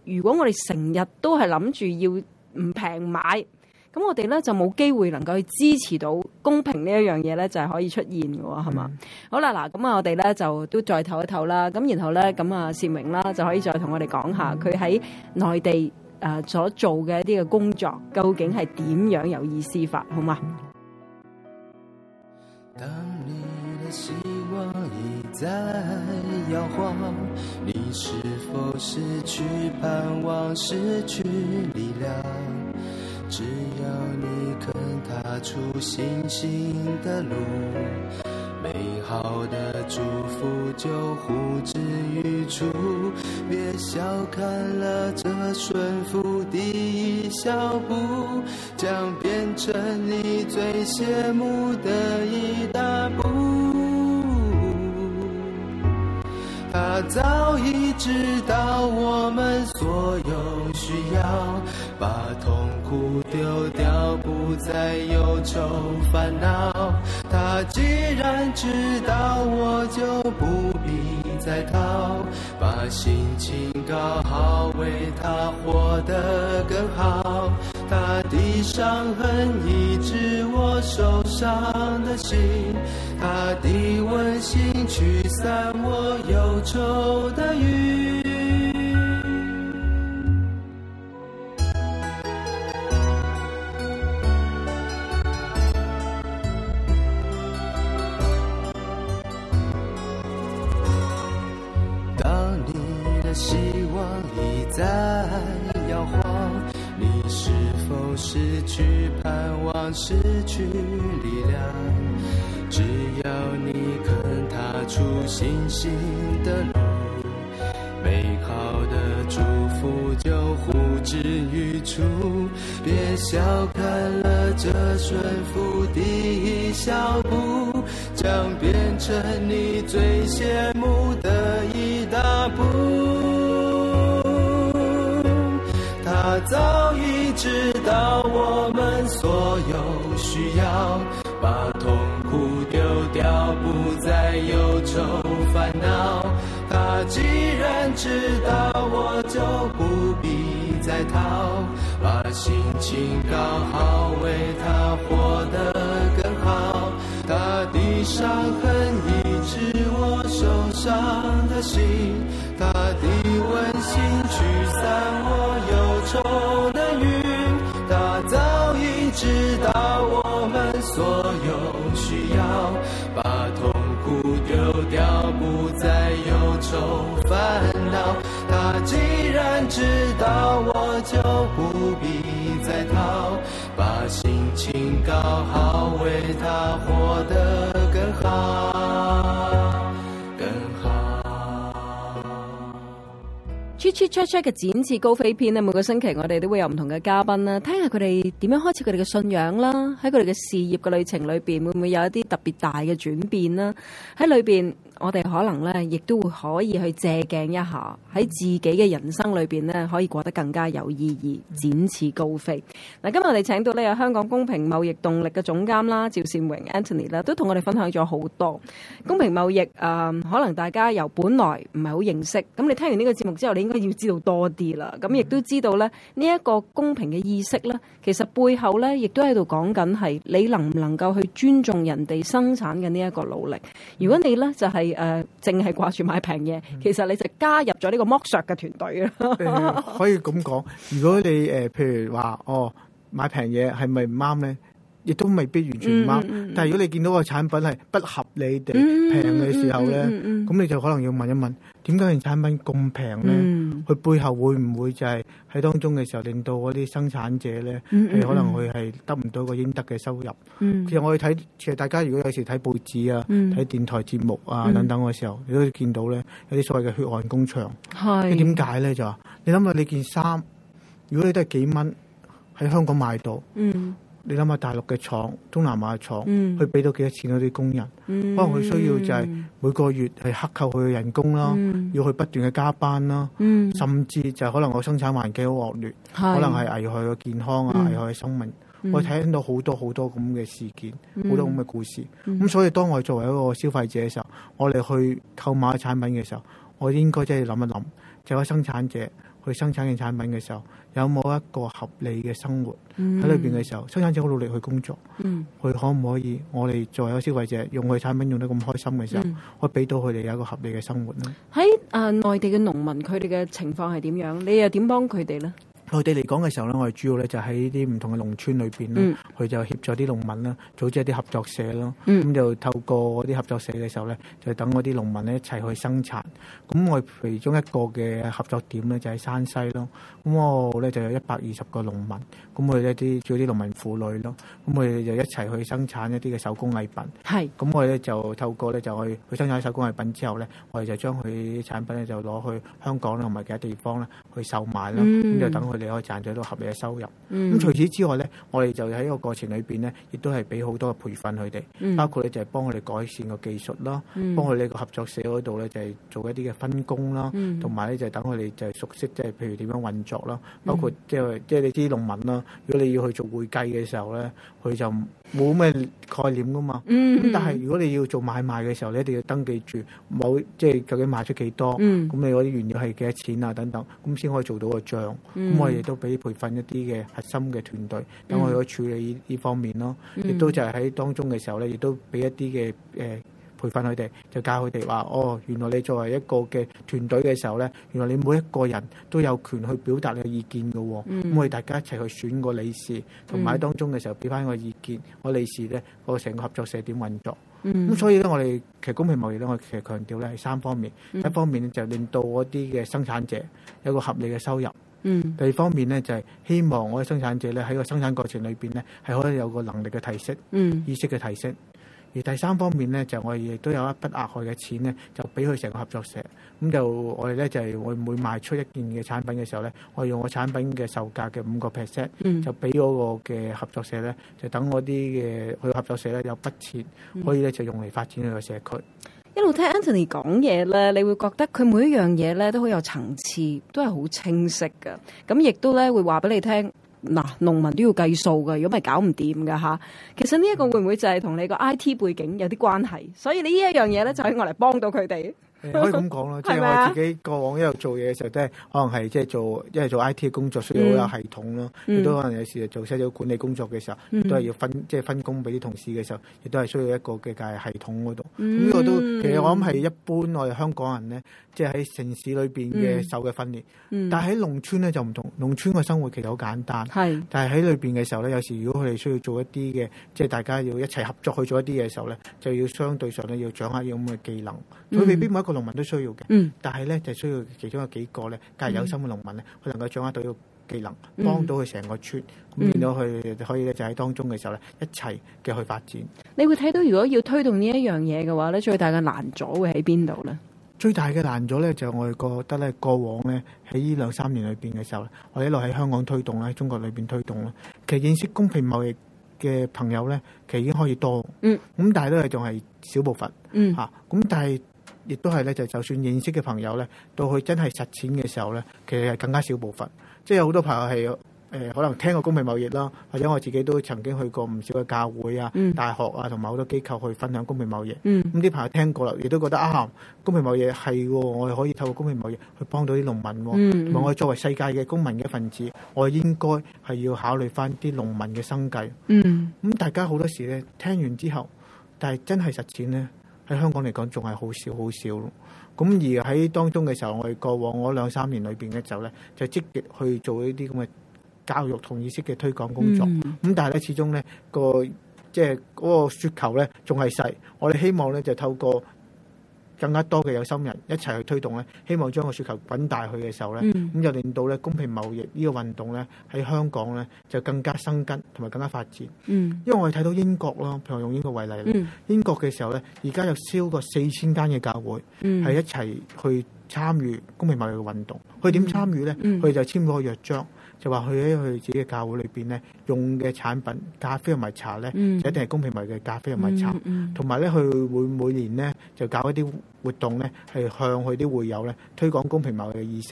S2: 如果我哋成日都係諗住要唔平買，咁我哋咧就冇機會能夠去支持到公平呢一樣嘢咧，就係可以出現嘅喎，係嘛？嗯、好啦，嗱，咁啊，我哋咧就都再唞一唞啦。咁然後咧，咁啊，薛榮啦就可以再同我哋講下佢喺內地誒、呃、所做嘅一啲嘅工作，究竟係點樣有意思法，好嘛？
S4: 當你的希望已在搖晃，你是否失去盼望，失去力量？只要你肯踏出星星的路，美好的祝福就呼之欲出。別小看了這順服第一小步，將變成你最羨慕的一大步。他早已知道我們所有需要，把痛苦丟掉，不再憂愁煩惱。他既然知道，我就不必再逃，把心情搞好，為他活得更好。他的傷痕醫治我受傷的心，他的溫馨驅散我憂愁的雲。當你的希望已在搖晃，你是否失去盼望，失去力量？只要你肯踏出星星的路，美好的祝福就呼之欲出。別小看了這順服第一小步，將變成你最羨慕的一大步。他早已知道我們所有需要，把痛苦丟掉，不再憂愁煩惱。他既然知道，我就不必再逃，把心情搞好，為他活得更好。他的傷痕醫治我受傷的心，他的溫馨驅散我憂愁的雲。他早已知道我們所有需要，把痛苦丟掉，不再憂愁煩惱。他既然知道，我就不必再逃，把心情搞好，為他活得更好，更好。
S2: Chit Chit Chat Chat 嘅展翅高飛篇咧，每個星期我哋都會有唔同嘅嘉賓啦，聽下佢哋點樣開始佢哋嘅信仰啦，喺佢哋嘅事業嘅旅程裏邊，會唔會有一啲特別大嘅轉變啦？喺裏邊，我哋可能咧，亦都會可以去借鏡一下，喺自己嘅人生裏邊咧，可以過得更加有意義，展翅高飛。嗱，今日我哋請到呢有香港公平貿易動力嘅總監啦，趙善榮 Anthony 啦，都同我哋分享咗好多公平貿易。誒、呃，可能大家由本來唔係好認識，咁你聽完呢個節目之後，你應該要知道多啲啦。咁亦都知道咧，呢、這、一個公平嘅意識咧，其實背後咧，亦都喺度講緊係你能唔能夠去尊重人哋生產嘅呢一個努力。如果你咧就係、是誒，淨係掛住買平嘢，其實你就加入咗呢個剝削嘅團隊啦、
S3: 呃。可以咁講，如果你誒、呃，譬如話哦，買平嘢係咪唔啱咧？亦都未必完全唔啱。嗯嗯、但係如果你見到個產品係不合理地平嘅時候咧，咁、嗯嗯嗯、你就可能要問一問，點解件產品咁平咧？佢、嗯、背後會唔會就係喺當中嘅時候，令到嗰啲生產者咧係、嗯嗯、可能佢係得唔到個應得嘅收入？嗯、其實我哋睇，其實大家如果有時睇報紙啊、睇、嗯、電台節目啊、嗯、等等嘅時候，你都會見到咧有啲所謂嘅血汗工場。係點解咧？就話你諗下，你件衫，如果你都係幾蚊喺香港買到。嗯你諗下大陸嘅廠、東南亞嘅廠，佢俾到幾多錢嗰啲工人？嗯、可能佢需要就係每個月係克扣佢嘅人工啦，嗯、要去不斷嘅加班啦，嗯、甚至就係可能個生產環境好惡劣，是可能係危害個健康啊、嗯、危害生命。嗯、我睇到好多好多咁嘅事件，好、嗯、多咁嘅故事。咁、嗯、所以當我作為一個消費者嘅時候，我哋去購買產品嘅時候，我應該真係諗一諗， 就係生產者去生產嘅產品嘅時候，有冇一個合理嘅生活喺、
S2: 嗯、
S3: 裏邊嘅時候，生產者好努力去工作，佢、
S2: 嗯、
S3: 可唔可以我哋作為一個消費者用佢產品用得咁開心嘅時候，
S2: 嗯、
S3: 可以俾到佢哋有一個合理嘅生活呢？
S2: 喺啊內地嘅農民佢哋嘅情況係點樣？你又點幫佢哋咧？
S3: 內地嚟講嘅時候咧，我哋主要咧就喺啲唔同嘅農村裏邊啦，佢、嗯、就協助啲農民啦，組織一啲合作社咯。咁、嗯、就透過嗰啲合作社嘅時候咧，就等嗰啲農民咧一齊去生產。咁我其中一個嘅合作點咧就喺山西咯。咁我咧就有一百二十個農民，咁我哋一啲主要啲農民婦女咯。咁我哋就一齊去生產一啲嘅手工藝品。係。咁我哋咧就透過咧就去去生產手工藝品之後咧，我哋就將佢啲產品咧就攞去香港同埋其他地方咧去售賣咯。咁、嗯、就等佢哋可以賺取到合理嘅收入。咁、嗯、除此之外咧，我哋就喺個過程裏邊咧，亦都係俾好多嘅培訓佢哋、嗯，包括咧就係幫佢哋改善個技術啦，嗯、幫佢哋個合作社嗰度咧就係做一啲嘅分工啦，同埋咧就係等佢哋就係熟悉即係譬如點樣運作啦，包括即係即係你知農民啦，如果你要去做會計嘅時候咧，佢就冇咩概念噶嘛。咁、嗯、但係如果你要做買賣嘅時候，你一定要登記住冇即係究竟賣出幾多，咁、嗯、你嗰啲原料係幾多錢啊等等，咁先可以做到個賬。咁、嗯、我哋亦都俾培訓一啲嘅核心嘅團隊，等我哋可以處理呢方面咯。亦、嗯、都就係喺當中嘅時候咧，亦都俾一啲嘅誒培訓佢哋，就教佢哋話：哦，原來你作為一個嘅團隊嘅時候咧，原來你每一個人都有權去表達你嘅意見嘅。咁、嗯、我哋大家一齊去選個理事，同埋喺當中嘅時候俾翻個意見。我、嗯、理事咧，我成個合作社點運作。咁、嗯、所以咧，我哋其實公平貿易咧，我其實強調咧係三方面。嗯、一方面咧就令到嗰啲嘅生產者有個合理嘅收入。嗯。第二方面咧就係、是、希望我哋生產者咧喺個生產過程裏邊咧係可以有個能力嘅提升，嗯、意識嘅提升。而第三方面咧，就我哋亦都有一筆額外嘅錢咧，就俾佢成個合作社。咁就我哋咧就係我每賣出一件嘅產品嘅時候咧，我用我產品嘅售價嘅五個 percent，就俾嗰個嘅合作社咧，就等嗰啲嘅佢合作社咧有筆錢，可以咧就用嚟發展佢個社區。
S2: 一路聽 Anthony 講嘢咧，你會覺得佢每一樣嘢咧都好有層次，都係好清晰㗎。咁亦都咧會話俾你聽。嗱，農民都要計數㗎，如果唔係搞唔掂㗎吓。其實呢一個會唔會就係同你個 I T 背景有啲關係？所以你呢一樣嘢咧，就可以我嚟幫到佢哋。
S3: 可以咁講咯，即係我自己過往一路做嘢嘅時候，都係可能係即係做，因為做 I T 嘅工作需要好有系統咯，亦、嗯、都可能有時做少少管理工作嘅時候，亦、嗯、都係要分即係、就是、分工俾啲同事嘅時候，亦都係需要一個嘅系統嗰度。咁、嗯、呢個都其實我諗係一般我哋香港人咧，即係喺城市裏邊嘅受嘅訓練。嗯、但係喺農村咧就唔同，農村嘅生活其實好簡單。係，但係喺裏邊嘅時候咧，有時如果佢哋需要做一啲嘅，即係大家要一齊合作去做一啲嘢嘅時候咧，就要相對上咧要掌握呢咁嘅技能。佢未必每一個農民都需要嘅。嗯，但係咧就需要其中有幾個咧，梗係有心嘅農民咧，佢、嗯、能夠掌握到呢個技能，幫到佢成個村，咁、嗯、變到佢可以咧就喺當中嘅時候咧一齊嘅去發展。你會睇到如果要推動呢一樣嘢嘅話咧，最大嘅難阻會喺邊度咧？最大嘅難阻咧就我哋覺得咧，過往咧喺呢兩三年裏邊嘅時候，我哋一路喺香港推動咧，喺中國裏邊推動啦。其實認識公平貿易嘅朋友咧，其實已經開始多，嗯，咁但係都係仲係少部分，嗯，嚇、啊，咁但係。亦都係咧，就就算認識嘅朋友咧，到佢真係實踐嘅時候咧，其實係更加少部分。即係有好多朋友係誒、呃，可能聽過公平貿易啦，或者我自己都曾經去過唔少嘅教會啊、嗯、大學啊，同埋好多機構去分享公平貿易。咁、嗯、啲朋友聽過啦，亦都覺得啊，公平貿易係喎，我哋可以透過公平貿易去幫到啲農民，同、嗯、埋我哋作為世界嘅公民嘅一份子，我哋應該係要考慮翻啲農民嘅生計。咁、嗯、大家好多時咧聽完之後，但係真係實踐咧。喺香港嚟講，仲係好少好少咯。咁而喺當中嘅時候，我哋過往嗰兩三年裏邊嘅時候咧，就積極去做呢啲咁嘅教育同意識嘅推廣工作。咁、嗯、但係咧，始終咧個即係嗰個雪球咧仲係細。我哋希望咧就透過更加多嘅有心人一齊去推動咧，希望將個雪球滾大去嘅時候咧，咁、嗯、就令到咧公平貿易呢個運動咧喺香港咧就更加生根同埋更加發展。嗯，因為我哋睇到英國啦，譬如用英國為例，嗯、英國嘅時候咧，而家有超過四千間嘅教會係、嗯、一齊去參與公平貿易嘅運動。佢點參與咧？佢、嗯、就簽咗個約章。就話佢喺佢自己嘅教會裏邊咧，用嘅產品咖啡同埋茶咧、嗯，就一定係公平貿易嘅咖啡同埋茶。同埋咧，佢會每年咧就搞一啲活動咧，係向佢啲會友咧推廣公平貿易嘅意識。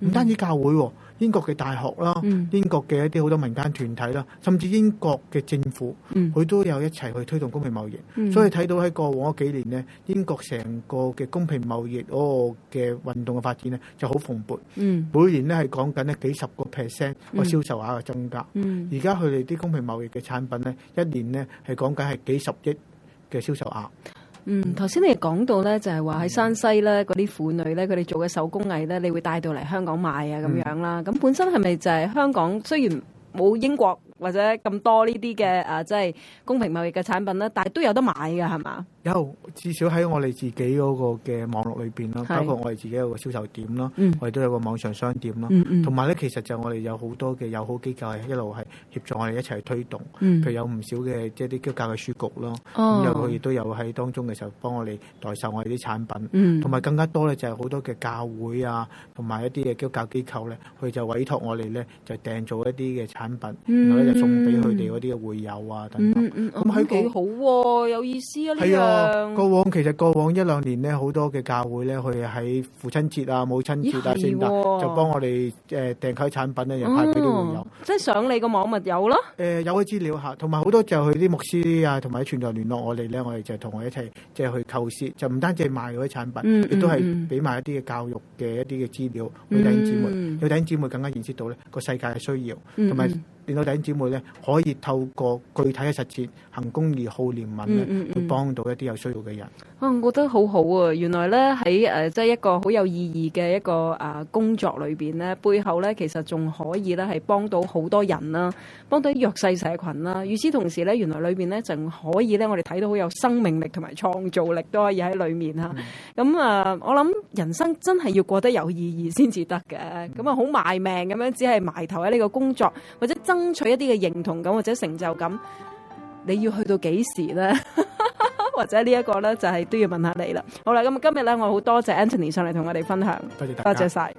S3: 唔單止教會喎，英國嘅大學啦，
S2: 嗯
S3: 英國嘅一啲好多民間團體啦，甚至英國嘅政府，
S2: 嗯
S3: 佢都有一齊去推動公平貿易。
S2: 嗯
S3: 所以睇到喺過往嗰幾年呢，英國成個嘅公平貿易嗰個嘅運動嘅發展呢就好蓬勃。
S2: 嗯
S3: 每年呢係講緊呢幾十個 percent 個銷售額嘅增加。
S2: 嗯
S3: 而家佢哋啲公平貿易嘅產品呢，一年呢係講緊係幾十億嘅銷售額。
S2: 嗯，頭先你講到咧，就係話喺山西咧嗰啲婦女咧，佢哋做嘅手工藝咧，你會帶到嚟香港賣啊咁樣啦。咁、本身係咪就係香港雖然冇英國或者咁多呢啲嘅啊，即係公平貿易嘅產品啦，但係都有得買㗎，係嘛？
S3: 有，至少喺我哋自己嗰個嘅網絡裏邊啦，
S2: 係
S3: 包括我哋自己有個銷售點啦，
S2: 嗯
S3: 我哋都有個網上商店啦，
S2: 嗯嗯
S3: 同埋咧其實就我哋有好多嘅友好機構係一路係協助我哋一齊去推動，
S2: 嗯
S3: 譬如有唔少嘅即係啲基督教嘅書局咯，
S2: 哦
S3: 咁有佢亦都有喺當中嘅時候幫我哋代售我哋啲產品，
S2: 嗯
S3: 同埋更加多咧就係好多嘅教會啊，同埋一啲嘅基督教機構咧，佢就委託我哋咧就訂做一啲嘅產品，
S2: 嗯
S3: 然後咧就送俾佢哋嗰啲嘅會友啊等等。
S2: 嗯嗯，
S3: 咁喺個
S2: 幾好喎，有意思啊呢
S3: 係啊，
S2: 樣。
S3: 過往其實過往一兩年咧，好多嘅教會咧，佢喺父親節啊、母親節啊、
S2: 咦
S3: 聖誕
S2: 係喎
S3: 就幫我哋誒訂購產品咧，又派俾啲會友。
S2: 哦即係上你個網咪有咯。
S3: 誒、有嘅資料嚇，同埋好多就佢啲牧師啊，同埋啲傳道聯絡我哋咧，我哋就同我一齊即係去構思，就唔單止係賣嗰啲產品，
S2: 嗯
S3: 亦都係
S2: 嗯嗯
S3: 俾埋一啲嘅教育嘅一啲嘅資料俾弟兄姊妹，
S2: 嗯
S3: 有弟兄姊妹更加認識到咧個世界嘅需要，
S2: 嗯
S3: 同埋
S2: 嗯
S3: 令到弟兄姊妹咧可以透過具體嘅實踐、行公義、好憐憫咧，
S2: 嗯嗯嗯
S3: 去幫到一啲有需要嘅人。
S2: 啊，我覺得好好啊！原來咧喺誒即係一個好有意義嘅一個啊工作裏邊咧，背後咧其實仲可以咧係幫到好多人啦，幫到啲弱勢社群啦。與此同時咧，原來裏邊咧仲可以咧，我哋睇到好有生命力同埋創造力都可以喺裏面嚇。咁啊、我諗人生真係要過得有意義先至得嘅。咁啊，好賣命咁樣，只係埋頭喺呢個工作，或者爭取一啲嘅認同感或者成就感，你要去到幾時咧？或者呢一個咧，就係都要問下你啦。好啦，咁今日咧，我好多謝 Anthony 上嚟同我哋分享，
S3: 多謝大家。
S2: 多謝晒。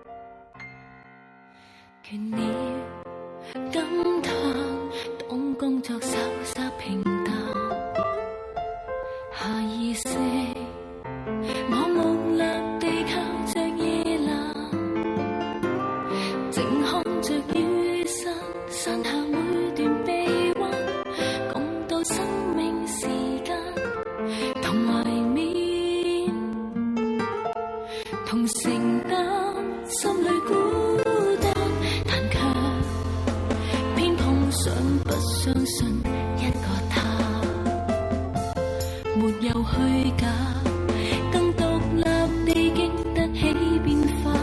S6: 倦了感嘆，當工作稍稍平淡，下意識我無力地靠着夜闌，靜看着雨傘散下每段臂彎，共度生命時間同懷緬，同承擔心裏孤單，但卻偏碰上不相信一個他，沒有虛假，更獨立地經得起變化，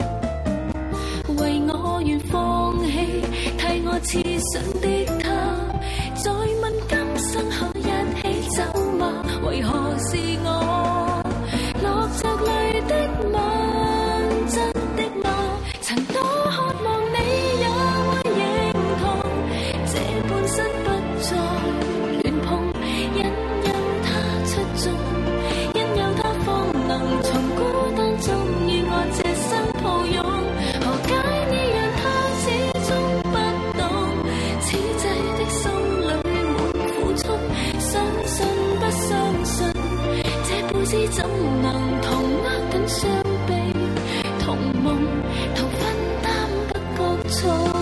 S6: 為我願放棄替我設想的他，再問今生可一起走嗎？為何是我落着淚的吻，真的嗎？曾多渴望你也會認同，這半生不再亂碰，因有他出眾，因有他方能從孤單中與我這生抱擁。何解你讓他始終不懂？此際的心裏滿苦衷，相信不相信？這輩子怎能同握緊雙臂，同夢同分擔不覺重？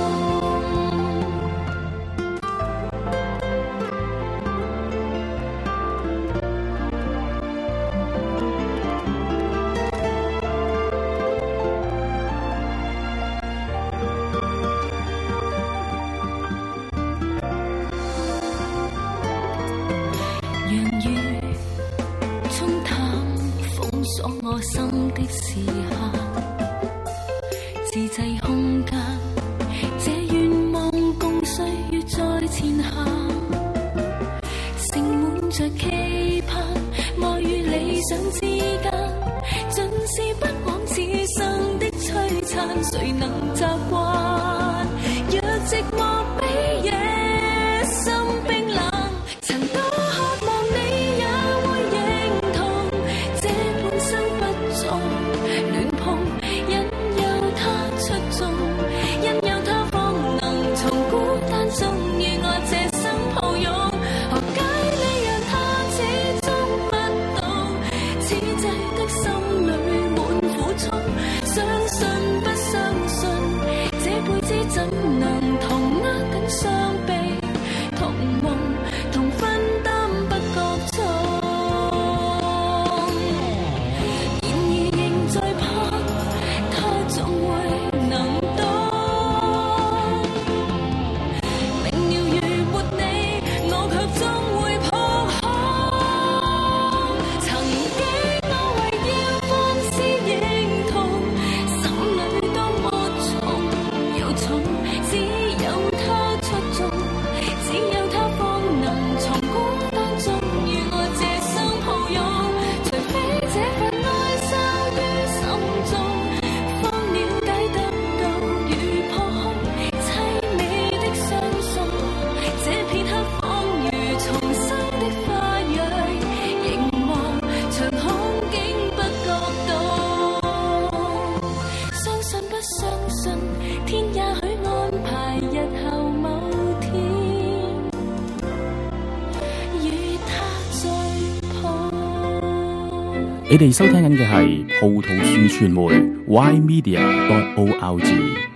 S6: 讓雨沖淡封鎖我心的時限，自製空間，這願望共歲月在前行，盛滿着期盼，愛與理想之間，盡是不枉此生的璀璨，誰能習慣？若寂寞比夜深冰冷，曾多渴望你也會認同，這半生不再亂碰，因有他出眾，因有他方能從孤單中與我這生抱擁。何解你讓他始終不懂？此際的心裏滿苦衷，相信不相
S1: 你哋收聽緊嘅係葡萄樹傳媒 Y Media dot O R G。